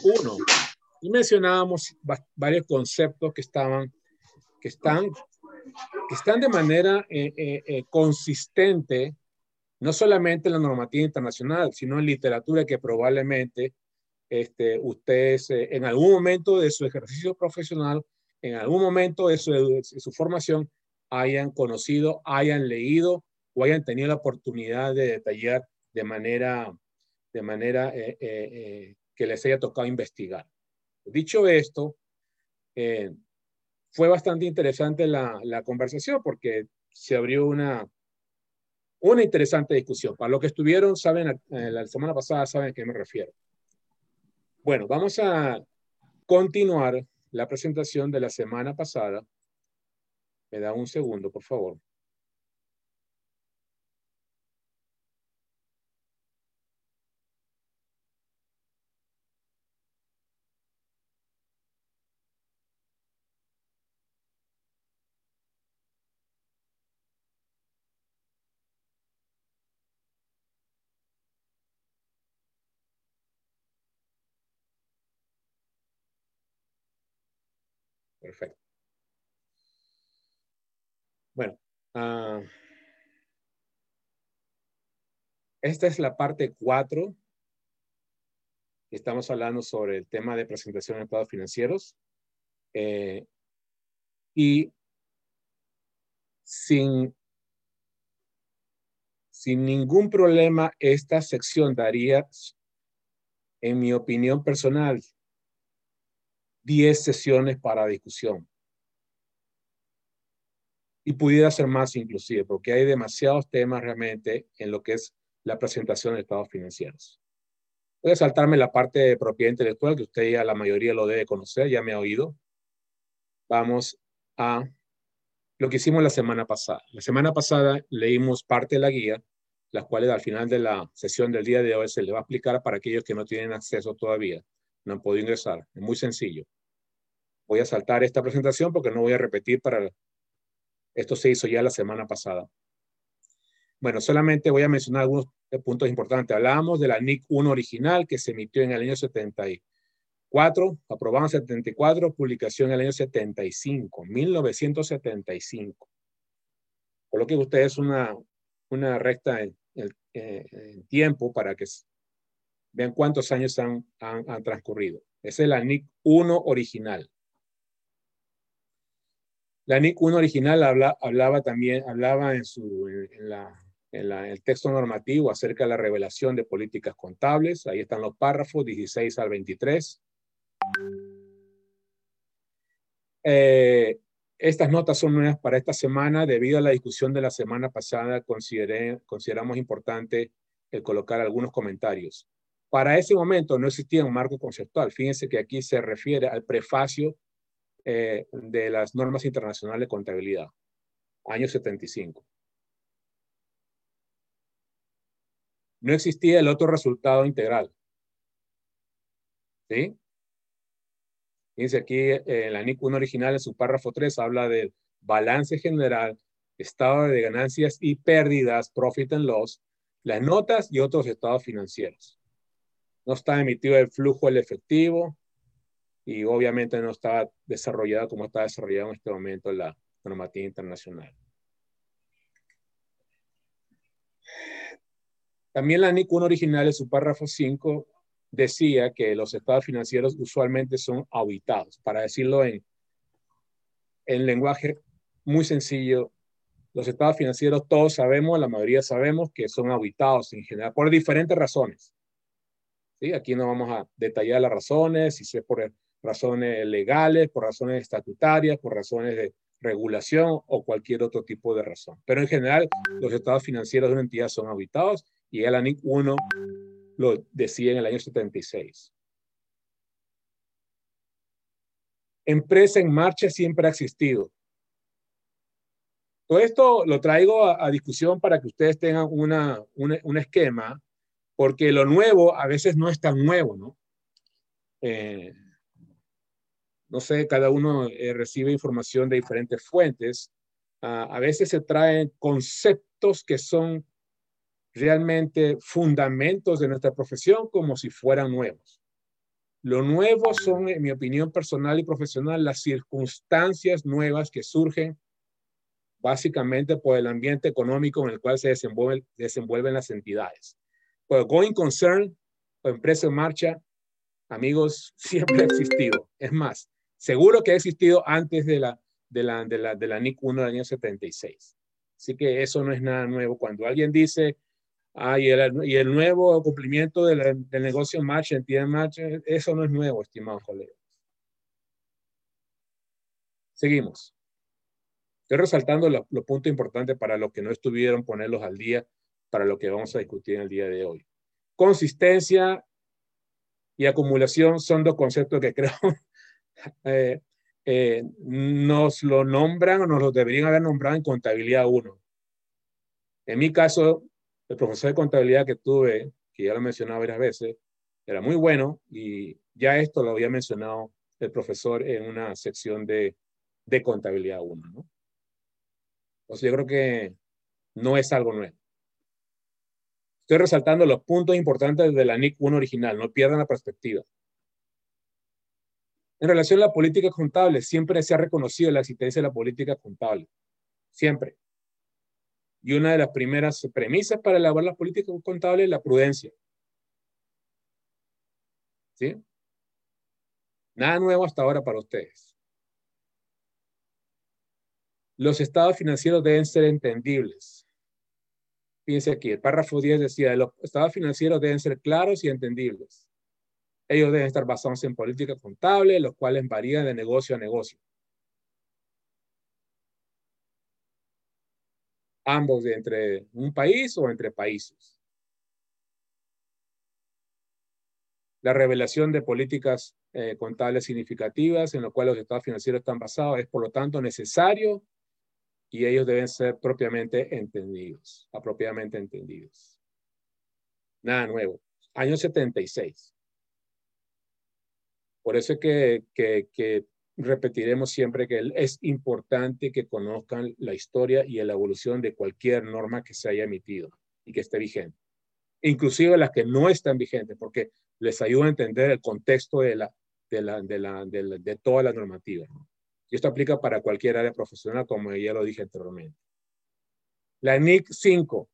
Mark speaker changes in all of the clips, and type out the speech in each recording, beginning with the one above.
Speaker 1: 1 y mencionábamos varios conceptos que están de manera consistente, no solamente en la normativa internacional, sino en literatura que probablemente ustedes en algún momento de su ejercicio profesional, en algún momento de su formación, hayan conocido, hayan leído o hayan tenido la oportunidad de detallar de manera que les haya tocado investigar. Dicho esto, fue bastante interesante la conversación porque se abrió una interesante discusión. Para los que estuvieron, saben, la semana pasada saben a qué me refiero. Bueno, vamos a continuar la presentación de la semana pasada. Me da un segundo, por favor. Perfecto. Bueno, esta es la parte 4. Estamos hablando sobre el tema de presentación de estados financieros. Y sin ningún problema, esta sección daría, en mi opinión personal, 10 sesiones para discusión. Y pudiera ser más inclusive, porque hay demasiados temas realmente en lo que es la presentación de estados financieros. Voy a saltarme la parte de propiedad intelectual, que usted ya la mayoría lo debe conocer, ya me ha oído. Vamos a lo que hicimos la semana pasada. La semana pasada leímos parte de la guía, las cuales al final de la sesión del día de hoy se le va a explicar para aquellos que no tienen acceso todavía, no han podido ingresar. Es muy sencillo. Voy a saltar esta presentación porque no voy a repetir esto se hizo ya la semana pasada. Bueno, solamente voy a mencionar algunos puntos importantes. Hablábamos de la NIC 1 original que se emitió en el año 74, aprobada en 74, publicación en el año 75, 1975. Coloquen ustedes una recta en tiempo para que vean cuántos años han transcurrido. Esa es la NIC 1 original. La NIC 1 original hablaba en el texto normativo acerca de la revelación de políticas contables. Ahí están los párrafos 16 al 23. Estas notas son nuevas para esta semana. Debido a la discusión de la semana pasada, consideramos importante el colocar algunos comentarios. Para ese momento no existía un marco conceptual. Fíjense que aquí se refiere al prefacio de las normas internacionales de contabilidad, año 75. No existía el otro resultado integral. ¿Sí? Fíjense aquí en la NIC 1 original, en su párrafo 3, habla del balance general, estado de ganancias y pérdidas, profit and loss, las notas y otros estados financieros. No está emitido el flujo del efectivo y obviamente no está desarrollado como está desarrollado en este momento la normativa internacional. También la NIC 1 original, en su párrafo 5, decía que los estados financieros usualmente son auditados. Para decirlo en lenguaje muy sencillo, los estados financieros todos sabemos, la mayoría sabemos que son auditados en general por diferentes razones. ¿Sí? Aquí no vamos a detallar las razones, si es por razones legales, por razones estatutarias, por razones de regulación o cualquier otro tipo de razón. Pero en general, los estados financieros de una entidad son auditados y el ANIC 1 lo decía en el año 76. Empresa en marcha siempre ha existido. Todo esto lo traigo a discusión para que ustedes tengan un esquema, porque lo nuevo a veces no es tan nuevo, ¿no? No sé, cada uno recibe información de diferentes fuentes. A veces se traen conceptos que son realmente fundamentos de nuestra profesión como si fueran nuevos. Lo nuevo son, en mi opinión personal y profesional, las circunstancias nuevas que surgen básicamente por el ambiente económico en el cual se desenvuelven las entidades. Pues going concern o empresa en marcha, amigos, siempre ha existido. Es más, seguro que ha existido antes de la NIC 1 del año 76. Así que eso no es nada nuevo. Cuando alguien dice, y el nuevo cumplimiento del negocio en marcha, entidad en marcha, eso no es nuevo, estimados colegas. Seguimos. Estoy resaltando los puntos importantes para los que no estuvieron, ponerlos al día, para lo que vamos a discutir en el día de hoy. Consistencia y acumulación son dos conceptos que creo nos lo nombran o nos lo deberían haber nombrado en contabilidad 1. En mi caso, el profesor de contabilidad que tuve, que ya lo he mencionado varias veces, era muy bueno y ya esto lo había mencionado el profesor en una sección de contabilidad 1, ¿no? O sea, yo creo que no es algo nuevo. Estoy resaltando los puntos importantes de la NIC 1 original, no pierdan la perspectiva. En relación a la política contable, siempre se ha reconocido la existencia de la política contable. Siempre. Y una de las primeras premisas para elaborar la política contable es la prudencia. ¿Sí? Nada nuevo hasta ahora para ustedes. Los estados financieros deben ser entendibles. Fíjense aquí, el párrafo 10 decía, los estados financieros deben ser claros y entendibles. Ellos deben estar basados en política contable, los cuales varían de negocio a negocio. Ambos de entre un país o entre países. La revelación de políticas contables significativas en lo cual los estados financieros están basados es, por lo tanto, necesario y ellos deben ser propiamente entendidos, apropiadamente entendidos. Nada nuevo. Año 76. Por eso es que repetiremos siempre que es importante que conozcan la historia y la evolución de cualquier norma que se haya emitido y que esté vigente. Inclusive las que no están vigentes, porque les ayuda a entender el contexto de toda la normativa, ¿no? Y esto aplica para cualquier área profesional, como ya lo dije anteriormente. La NIC 5,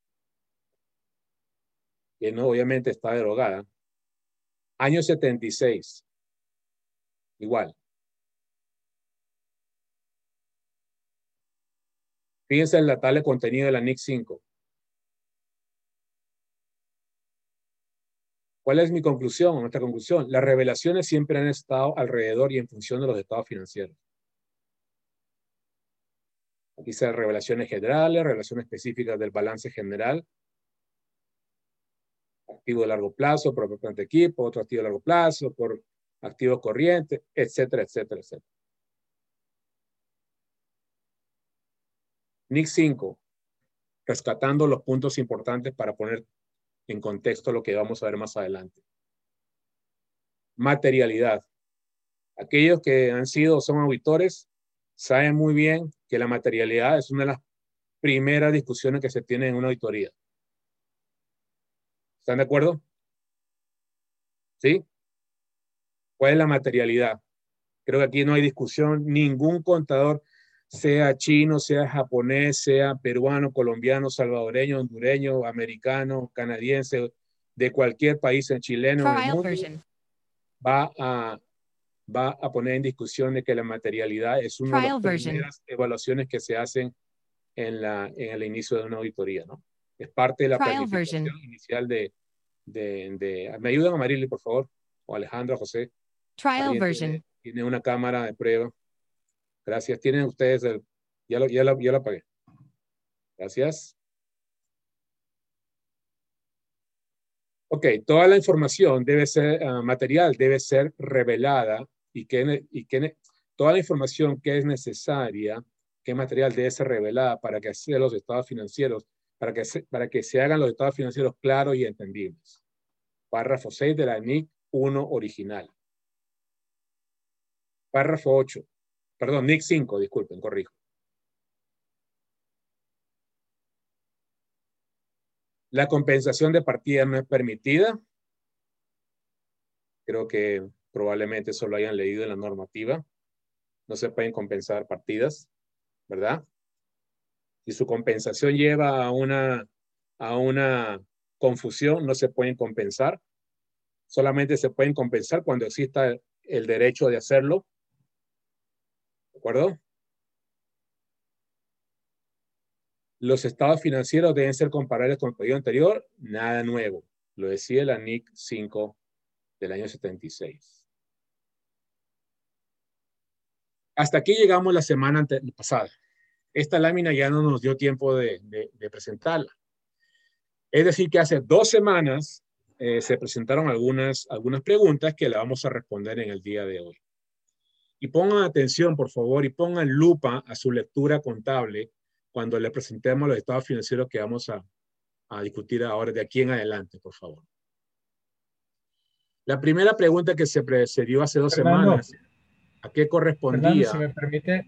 Speaker 1: que no obviamente está derogada, año 76, igual. Fíjense en la tabla de contenido de la NIC 5. ¿Cuál es mi conclusión o nuestra conclusión? Las revelaciones siempre han estado alrededor y en función de los estados financieros. Aquí se revelaciones generales, revelaciones específicas del balance general, activo de largo plazo, por propiedad equipo, otro activo de largo plazo, por activos corrientes, etcétera, etcétera, etcétera. NIC 5, rescatando los puntos importantes para poner en contexto lo que vamos a ver más adelante. Materialidad. Aquellos que han sido o son auditores saben muy bien que la materialidad es una de las primeras discusiones que se tienen en una auditoría. ¿Están de acuerdo? ¿Sí? ¿Cuál es la materialidad? Creo que aquí no hay discusión. Ningún contador, sea chino, sea japonés, sea peruano, colombiano, salvadoreño, hondureño, americano, canadiense, de cualquier país, chileno en el mundo, va a poner en discusión de que la materialidad es una de las primeras evaluaciones que se hacen en el inicio de una auditoría, ¿no? Es parte de la planificación inicial ¿me ayudan a Marily, por favor? O Alejandro, José.
Speaker 2: Trial version.
Speaker 1: Tiene una cámara de prueba. Gracias. Tienen ustedes ya lo apagué. Gracias. Ok, toda la información debe ser material, debe ser revelada y toda la información que es necesaria, que material debe ser revelada para que sean los estados financieros, para que se hagan los estados financieros claros y entendibles. Párrafo 6 de la NIC 1 original. Párrafo 8. Perdón, NIC 5, disculpen, corrijo. La compensación de partida no es permitida. Creo que probablemente eso lo hayan leído en la normativa. No se pueden compensar partidas, ¿verdad? Si su compensación lleva a una confusión, no se pueden compensar. Solamente se pueden compensar cuando exista el derecho de hacerlo. ¿De acuerdo? Los estados financieros deben ser comparables con el periodo anterior. Nada nuevo. Lo decía la NIC 5 del año 76. Hasta aquí llegamos la semana pasada. Esta lámina ya no nos dio tiempo de presentarla. Es decir, que hace 2 semanas se presentaron algunas preguntas que le vamos a responder en el día de hoy. Y pongan atención, por favor, y pongan lupa a su lectura contable cuando le presentemos los estados financieros que vamos a discutir ahora de aquí en adelante, por favor. La primera pregunta que se dio hace 2
Speaker 2: Fernando,
Speaker 1: semanas, ¿a qué
Speaker 2: Fernando,
Speaker 1: correspondía,
Speaker 2: si me permite,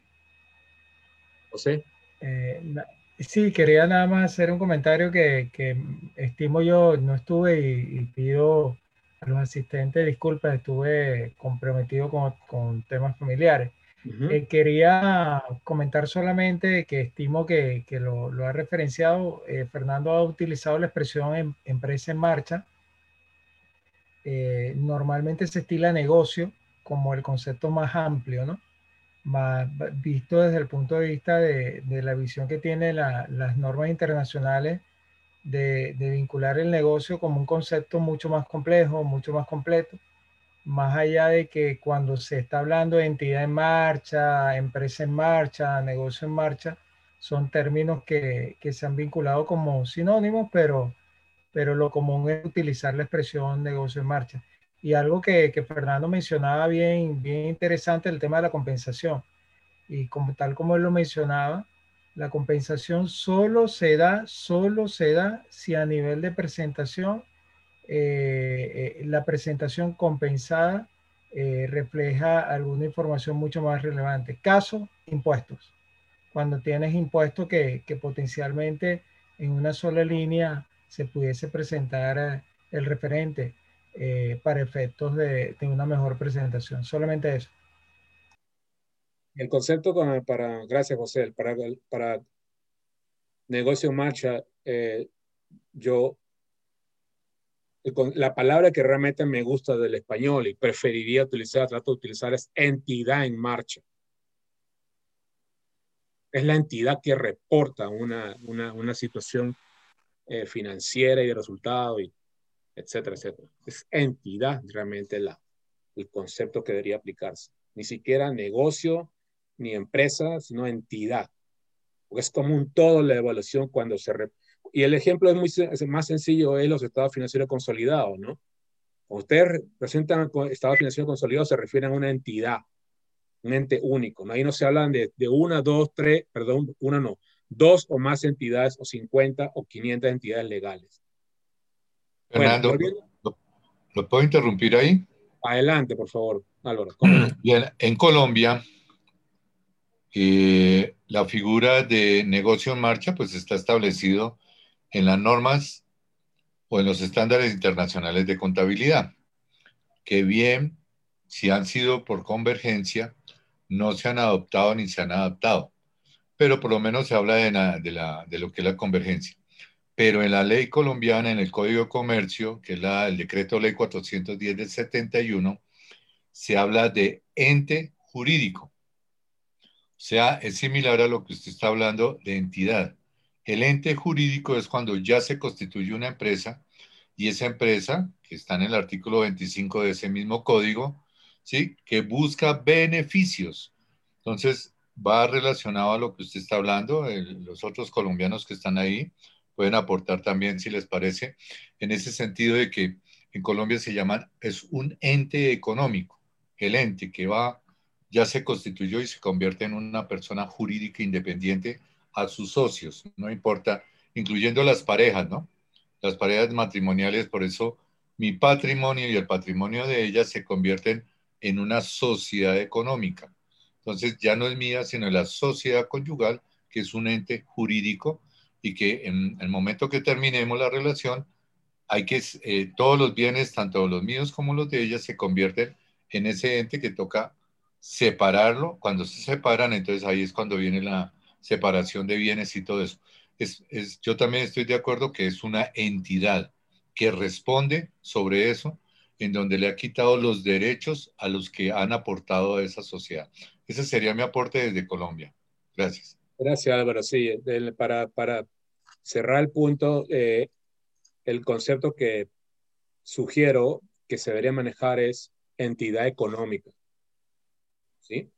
Speaker 1: José?
Speaker 2: eh, na- sí, quería nada más hacer un comentario que estimo yo, no estuve y pido a los asistentes disculpas, estuve comprometido con temas familiares. Quería comentar solamente que estimo que lo ha referenciado. Fernando ha utilizado la expresión empresa en marcha. Normalmente se estila negocio como el concepto más amplio, ¿no? Más visto desde el punto de vista de la visión que tienen las normas internacionales de vincular el negocio como un concepto mucho más complejo, mucho más completo, más allá de que cuando se está hablando de entidad en marcha, empresa en marcha, negocio en marcha, son términos que se han vinculado como sinónimos, pero lo común es utilizar la expresión negocio en marcha. Y algo que Fernando mencionaba bien, bien interesante, el tema de la compensación. Y como, tal como él lo mencionaba, la compensación solo se da si a nivel de presentación, la presentación compensada refleja alguna información mucho más relevante. Caso, impuestos. Cuando tienes impuestos que potencialmente en una sola línea se pudiese presentar el referente para efectos de una mejor presentación. Solamente eso.
Speaker 1: El concepto gracias José, para negocio en marcha, yo, la palabra que realmente me gusta del español y preferiría utilizar, trato de utilizar es entidad en marcha. Es la entidad que reporta una situación financiera y de resultado, y etcétera, etcétera. Es entidad realmente el concepto que debería aplicarse. Ni siquiera negocio ni empresa, sino entidad. Porque es como un todo la evaluación cuando y el ejemplo es más sencillo, es los estados financieros consolidados, ¿no? Cuando ustedes presentan estados financieros consolidados, se refieren a una entidad, un ente único, ¿no? Ahí no se hablan de una, dos, tres, perdón, una no, dos o más entidades, o 50 o 500 entidades legales. Bueno,
Speaker 3: Fernando,
Speaker 1: volviendo,
Speaker 3: ¿lo puedo interrumpir ahí?
Speaker 1: adelante, por favor, Álvaro, cómo no.
Speaker 3: Bien, en Colombia, la figura de negocio en marcha pues está establecido en las normas o en los estándares internacionales de contabilidad, que bien, si han sido por convergencia, no se han adoptado ni se han adaptado, pero por lo menos se habla de lo que es la convergencia. Pero en la ley colombiana, en el Código de Comercio, que es el decreto ley 410 del 71, se habla de ente jurídico. O sea, es similar a lo que usted está hablando de entidad. El ente jurídico es cuando ya se constituye una empresa y esa empresa, que está en el artículo 25 de ese mismo código, ¿sí? Que busca beneficios. Entonces, va relacionado a lo que usted está hablando. Los otros colombianos que están ahí pueden aportar también, si les parece, en ese sentido de que en Colombia se llaman, es un ente económico. El ente que va ya se constituyó y se convierte en una persona jurídica independiente a sus socios, no importa, incluyendo las parejas, ¿no? Las parejas matrimoniales, por eso mi patrimonio y el patrimonio de ellas se convierten en una sociedad económica. Entonces ya no es mía, sino la sociedad conyugal, que es un ente jurídico y que en el momento que terminemos la relación, hay que todos los bienes, tanto los míos como los de ellas, se convierten en ese ente que toca separarlo. Cuando se separan, entonces ahí es cuando viene la separación de bienes y todo eso. Yo también estoy de acuerdo que es una entidad que responde sobre eso, en donde le ha quitado los derechos a los que han aportado a esa sociedad. Ese sería mi aporte desde Colombia. Gracias.
Speaker 1: Gracias, Álvaro. Sí, para cerrar el punto, el concepto que sugiero que se debería manejar es entidad económica. ¿Sí?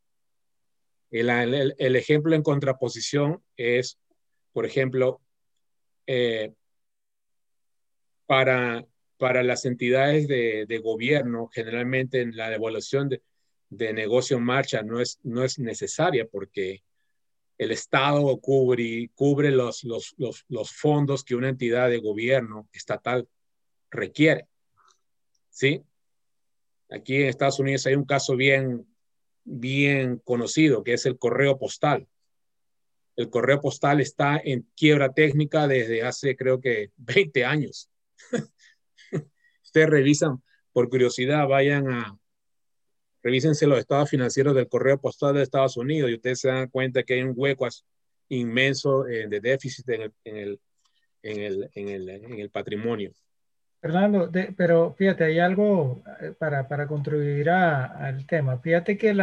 Speaker 1: El ejemplo en contraposición es, por ejemplo, eh, para, para las entidades de gobierno, generalmente en la evaluación de negocio en marcha no es necesaria porque el Estado cubre los fondos que una entidad de gobierno estatal requiere. ¿Sí? Aquí en Estados Unidos hay un caso bien conocido, que es el correo postal. El correo postal está en quiebra técnica desde hace, creo que, 20 años. Ustedes revisan, por curiosidad, revísense los estados financieros del correo postal de Estados Unidos y ustedes se dan cuenta que hay un hueco inmenso de déficit en el patrimonio.
Speaker 2: Fernando, pero fíjate, hay algo para contribuir al tema. Fíjate que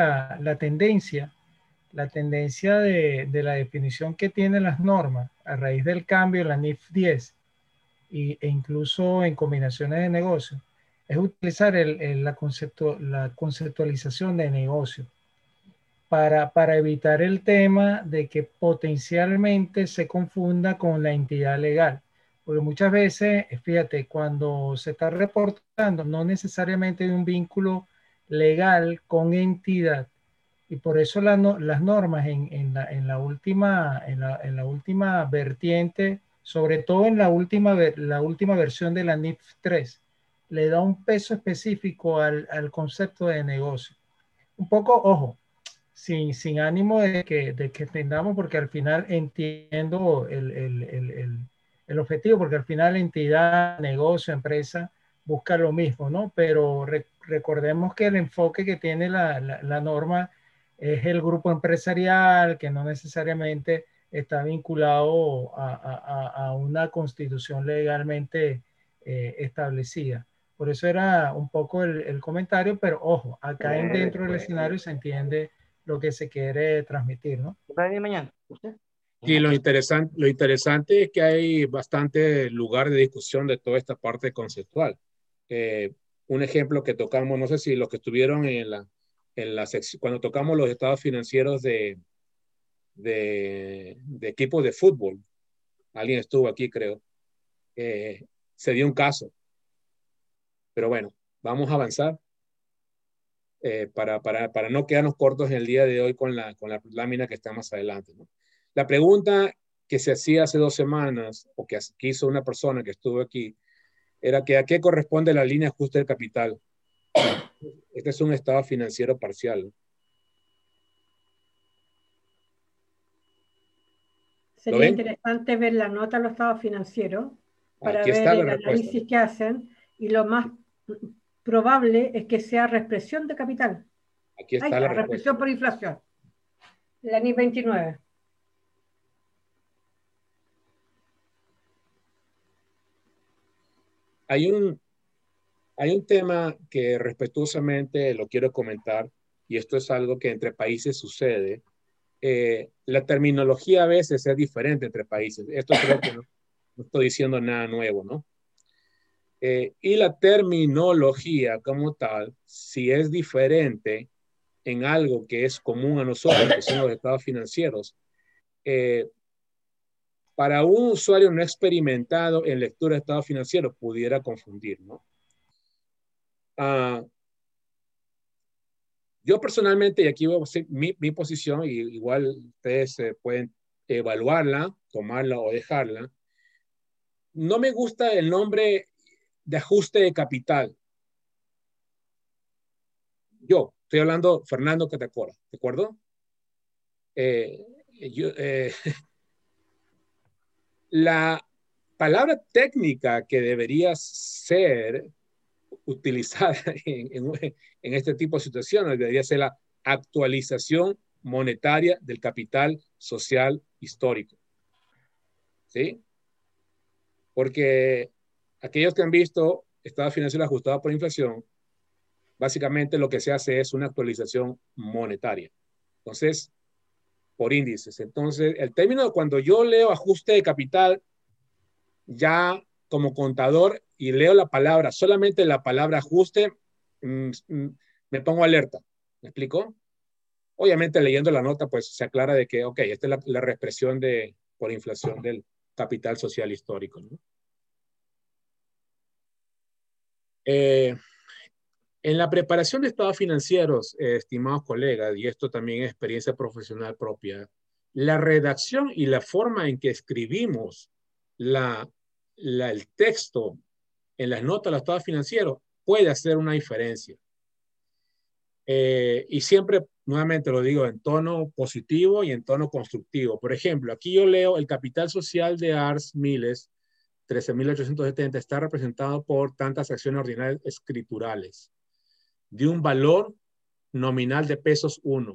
Speaker 2: la tendencia de la definición que tienen las normas a raíz del cambio en la NIF 10 e incluso en combinaciones de negocios, es utilizar la conceptualización de negocio para evitar el tema de que potencialmente se confunda con la entidad legal. Porque muchas veces, fíjate, cuando se está reportando, no necesariamente hay un vínculo legal con entidad. Y por eso las normas en la última vertiente, sobre todo en la última versión de la NIF 3, le da un peso específico al concepto de negocio. Un poco, ojo, sin ánimo de que entendamos, porque al final entiendo el objetivo, porque al final entidad, negocio, empresa, busca lo mismo, ¿no? Pero recordemos que el enfoque que tiene la norma es el grupo empresarial, que no necesariamente está vinculado a una constitución legalmente establecida. Por eso era un poco el comentario, pero ojo, acá dentro del escenario se entiende lo que se quiere transmitir, ¿no?
Speaker 4: Mañana. ¿Usted?
Speaker 1: Y lo interesante es que hay bastante lugar de discusión de toda esta parte conceptual. Un ejemplo que tocamos, no sé si los que estuvieron en la sección, cuando tocamos los estados financieros de equipos de fútbol, alguien estuvo aquí, creo, se dio un caso. Pero bueno, vamos a avanzar para no quedarnos cortos en el día de hoy con la lámina que está más adelante, ¿no? La pregunta que se hacía hace 2 semanas, o que hizo una persona que estuvo aquí, era que a qué corresponde la línea de ajuste del capital. Este es un estado financiero parcial.
Speaker 5: Sería interesante ver la nota de los estados financieros para
Speaker 1: Aquí
Speaker 5: ver
Speaker 1: está la
Speaker 5: el
Speaker 1: respuesta.
Speaker 5: análisis que hacen, y lo más probable es que sea reexpresión de capital.
Speaker 1: Aquí está la respuesta.
Speaker 5: Reexpresión por inflación. La NIF 29.
Speaker 1: Hay un tema que respetuosamente lo quiero comentar, y esto es algo que entre países sucede. La terminología a veces es diferente entre países. Esto creo que no estoy diciendo nada nuevo, ¿no? Y la terminología como tal, si es diferente en algo que es común a nosotros, que son los estados financieros, para un usuario no experimentado en lectura de estados financieros pudiera confundir, ¿no? Yo personalmente, y aquí voy a decir mi posición, y igual ustedes pueden evaluarla, tomarla o dejarla. No me gusta el nombre de ajuste de capital. Yo estoy hablando Fernando Catacora, ¿de acuerdo? La palabra técnica que debería ser utilizada en este tipo de situaciones. Debería ser la actualización monetaria del capital social histórico. ¿Sí? Porque aquellos que han visto estados financieros ajustados por inflación, básicamente lo que se hace es una actualización monetaria. Entonces, por índices. Entonces, el término, cuando yo leo ajuste de capital, ya como contador y leo la palabra, solamente la palabra ajuste, me pongo alerta. ¿Me explico? Obviamente leyendo la nota, pues se aclara de que, ok, esta es la reexpresión por inflación del capital social histórico, ¿no? En la preparación de estados financieros, estimados colegas, y esto también es experiencia profesional propia, la redacción y la forma en que escribimos el texto en las notas de los estados financieros puede hacer una diferencia. Y siempre, nuevamente lo digo, en tono positivo y en tono constructivo. Por ejemplo, aquí yo leo el capital social de Ars Miles, 13.870, está representado por tantas acciones ordinarias escriturales de un valor nominal de pesos 1.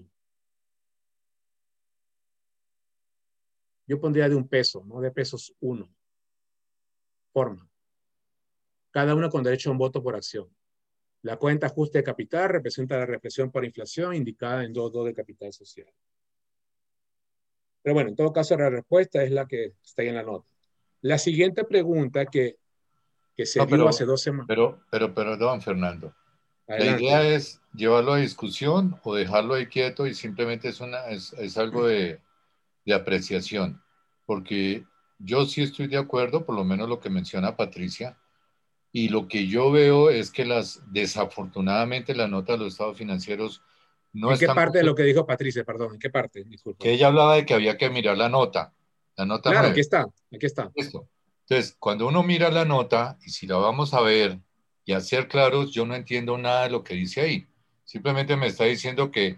Speaker 1: Yo pondría de 1 peso, no de pesos 1. Forma. Cada uno con derecho a un voto por acción. La cuenta ajuste de capital representa la represión por inflación indicada en 2.2 de capital social. Pero bueno, en todo caso, la respuesta es la que está ahí en la nota. La siguiente pregunta que se dio hace 2 semanas.
Speaker 3: Pero, don Fernando,
Speaker 1: Adelante.
Speaker 3: ¿la idea es llevarlo a discusión o dejarlo ahí quieto y simplemente es algo de apreciación? Porque yo sí estoy de acuerdo, por lo menos lo que menciona Patricia, y lo que yo veo es que desafortunadamente las notas de los estados financieros no
Speaker 1: ¿En qué
Speaker 3: están...
Speaker 1: parte de lo que dijo Patricia? Perdón, ¿en qué parte? Disculpa.
Speaker 3: Que ella hablaba de que había que mirar la nota
Speaker 1: Claro,
Speaker 3: 9.
Speaker 1: aquí está, aquí está.
Speaker 3: Esto. Entonces, cuando uno mira la nota, y si la vamos a ver y a ser claros, yo no entiendo nada de lo que dice ahí. Simplemente me está diciendo que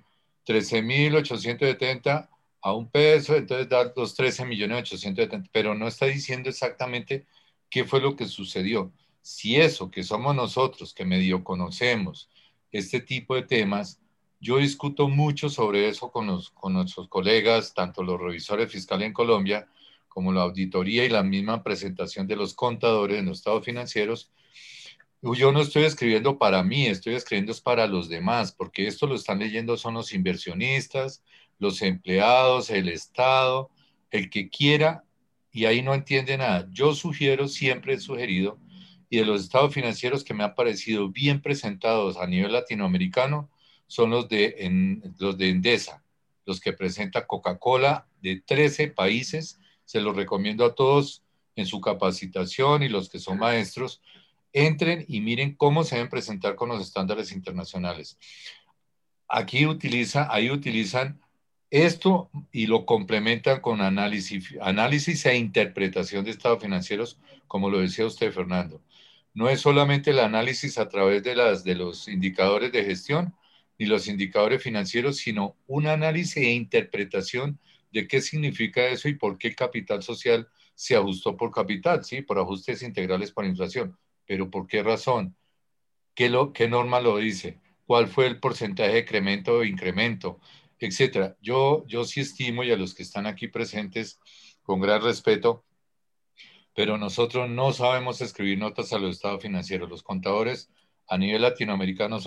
Speaker 3: 13.870 a 1 peso, entonces da los 13.870.000, pero no está diciendo exactamente qué fue lo que sucedió. Si eso, que somos nosotros, que medio conocemos este tipo de temas, yo discuto mucho sobre eso con nuestros colegas, tanto los revisores fiscales en Colombia, como la auditoría y la misma presentación de los contadores en los estados financieros. Yo no estoy escribiendo para mí, estoy escribiendo para los demás, porque esto lo están leyendo son los inversionistas, los empleados, el Estado, el que quiera, y ahí no entiende nada. Yo sugiero, siempre he sugerido, y de los estados financieros que me han parecido bien presentados a nivel latinoamericano, son los de Endesa, los que presenta Coca-Cola de 13 países. Se los recomiendo a todos en su capacitación, y los que son maestros, entren y miren cómo se deben presentar con los estándares internacionales. Ahí utilizan esto y lo complementan con análisis e interpretación de estados financieros, como lo decía usted, Fernando. No es solamente el análisis a través de los indicadores de gestión ni los indicadores financieros, sino un análisis e interpretación de qué significa eso y por qué el capital social se ajustó por capital, ¿sí? Por ajustes integrales por inflación. ¿Pero por qué razón? ¿Qué norma lo dice? ¿Cuál fue el porcentaje de decremento o incremento? Etcétera. Yo sí estimo, y a los que están aquí presentes, con gran respeto, pero nosotros no sabemos escribir notas a los estados financieros. Los contadores a nivel latinoamericano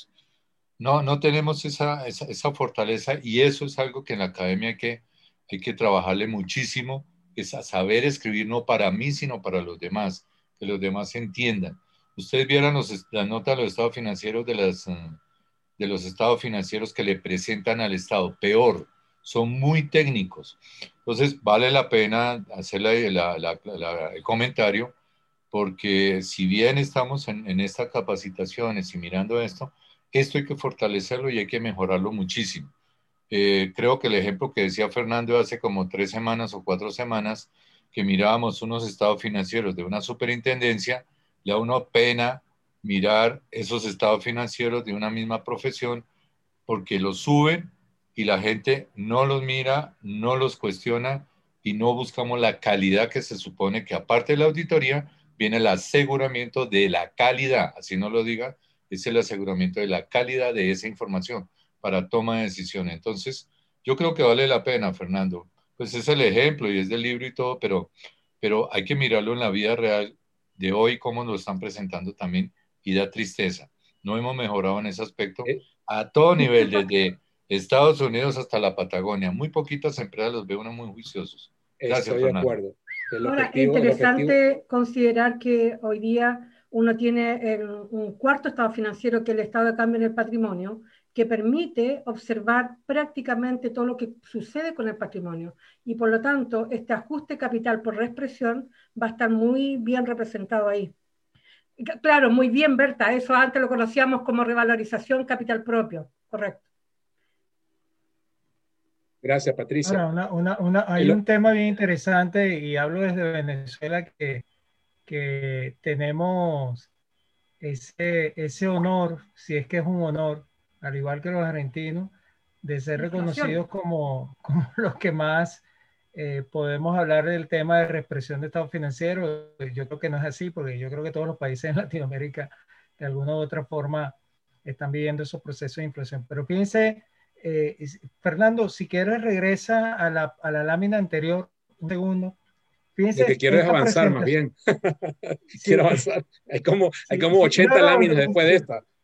Speaker 3: no tenemos esa fortaleza, y eso es algo que en la academia hay que trabajarle muchísimo, es a saber escribir no para mí, sino para los demás, que los demás entiendan. Ustedes vieran las notas de los estados financieros de los estados financieros que le presentan al Estado, peor, son muy técnicos. Entonces, vale la pena hacer el comentario, porque si bien estamos en estas capacitaciones y mirando esto hay que fortalecerlo y hay que mejorarlo muchísimo. Creo que el ejemplo que decía Fernando hace como 3 semanas o 4 semanas, que mirábamos unos estados financieros de una superintendencia, le da una pena mirar esos estados financieros de una misma profesión, porque los suben y la gente no los mira, no los cuestiona, y no buscamos la calidad que se supone que, aparte de la auditoría, viene el aseguramiento de la calidad, así no lo diga, es el aseguramiento de la calidad de esa información para toma de decisiones. Entonces, yo creo que vale la pena, Fernando. Pues es el ejemplo y es del libro y todo, pero hay que mirarlo en la vida real de hoy, cómo lo están presentando también, y da tristeza. No hemos mejorado en ese aspecto a todo nivel, desde Estados Unidos hasta la Patagonia. Muy poquitas empresas los ve uno muy juiciosos. Gracias,
Speaker 1: Estoy de
Speaker 3: Fernando.
Speaker 1: acuerdo.
Speaker 5: Ahora, es interesante considerar que hoy día uno tiene un cuarto estado financiero, que es el estado de cambio en el patrimonio, que permite observar prácticamente todo lo que sucede con el patrimonio. Y por lo tanto, este ajuste capital por reexpresión va a estar muy bien representado ahí. Claro, muy bien, Berta, eso antes lo conocíamos como revalorización capital propio, correcto.
Speaker 1: Gracias, Patricia.
Speaker 2: Ahora, hay un tema bien interesante, y hablo desde Venezuela, que tenemos ese honor, si es que es un honor, al igual que los argentinos, de ser reconocidos como los que más podemos hablar del tema de reexpresión de estado financiero. Yo creo que no es así, porque yo creo que todos los países en Latinoamérica de alguna u otra forma están viviendo esos procesos de inflación. Pero fíjense, Fernando, si quieres regresa a la lámina anterior, un segundo. Fíjense,
Speaker 1: lo que quiero es avanzar más bien. Quiero avanzar. Hay como 80 láminas después de esta.